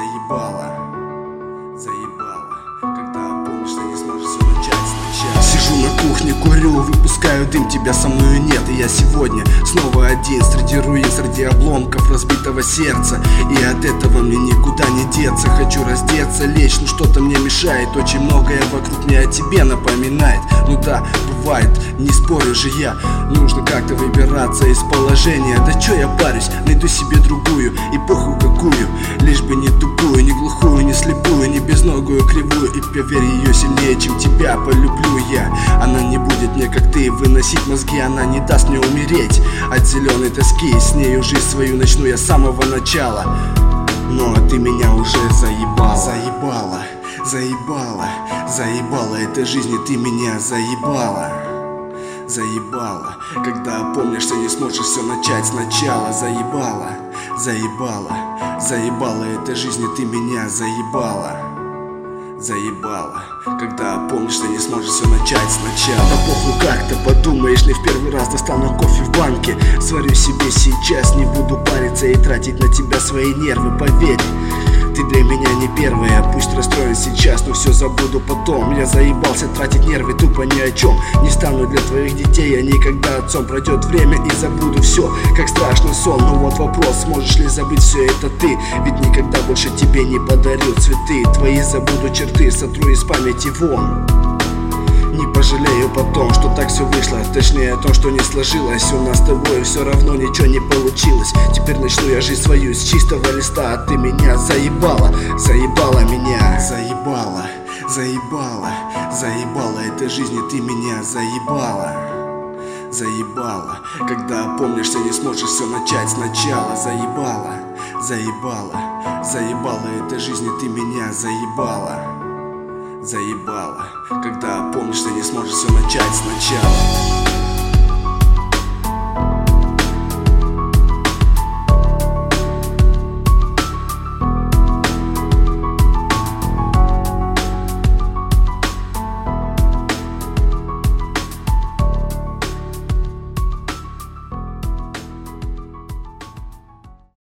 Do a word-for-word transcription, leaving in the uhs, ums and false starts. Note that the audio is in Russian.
заебало, заебало, когда помнишь, ты не сможешь все начать сначала. Сижу на кухне, курю, выпускаю дым, тебя со мною нет. И я сегодня снова один среди руин, среди обломков разбитого сердца. И от этого мне никуда не деться. Хочу раздеться, лечь, но что-то мне мешает. Очень многое вокруг мне о тебе напоминает. Ну да, бывает, не спорю же я. Нужно как-то выбираться из положения. Да чё я парюсь, найду себе другую, и похуй какую. Лишь бы не тупую, не глухую, не слепую, не безногую, кривую. И поверь, ее сильнее, чем тебя полюблю я. Она не будет мне, как ты, выносить мозги. Она не даст мне умереть от зеленой тоски. С нею жизнь свою начну я с самого начала. Но ты меня уже заебала, заебала, заебала, заебала этой жизни, ты меня заебала, заебала. Когда опомнишься, не сможешь все начать сначала. Заебала, заебала, заебала этой жизни, ты меня заебала, заебала. Когда опомнишься, не сможешь все начать сначала. Да похуй, как ты подумаешь, не в первый раз достану кофе в банке. Сварю себе сейчас, не буду париться и тратить на тебя свои нервы. Поверь, ты для меня не первая. Пусть расстроен сейчас, но все забуду потом. Я заебался тратить нервы тупо ни о чем. Не стану для твоих детей я никогда отцом. Пройдет время и забуду все, как страшный сон. Но вот вопрос, сможешь ли забыть все это ты? Ведь никогда больше тебе не подарю цветы. Твои забуду черты, сотру из памяти вон. Не пожалею потом, что так все вышло. Точнее о том, что не сложилось. У нас с тобой все равно ничего не получилось. Теперь начну я жизнь свою с чистого листа. А ты меня заебала, заебала меня, заебала, заебала, заебала этой жизни, ты меня заебала, заебала. Когда опомнишься, не сможешь все начать сначала. Заебала, заебала, заебала этой жизни, ты меня заебала, заебала. Когда опомнишься, не сможешь все начать сначала.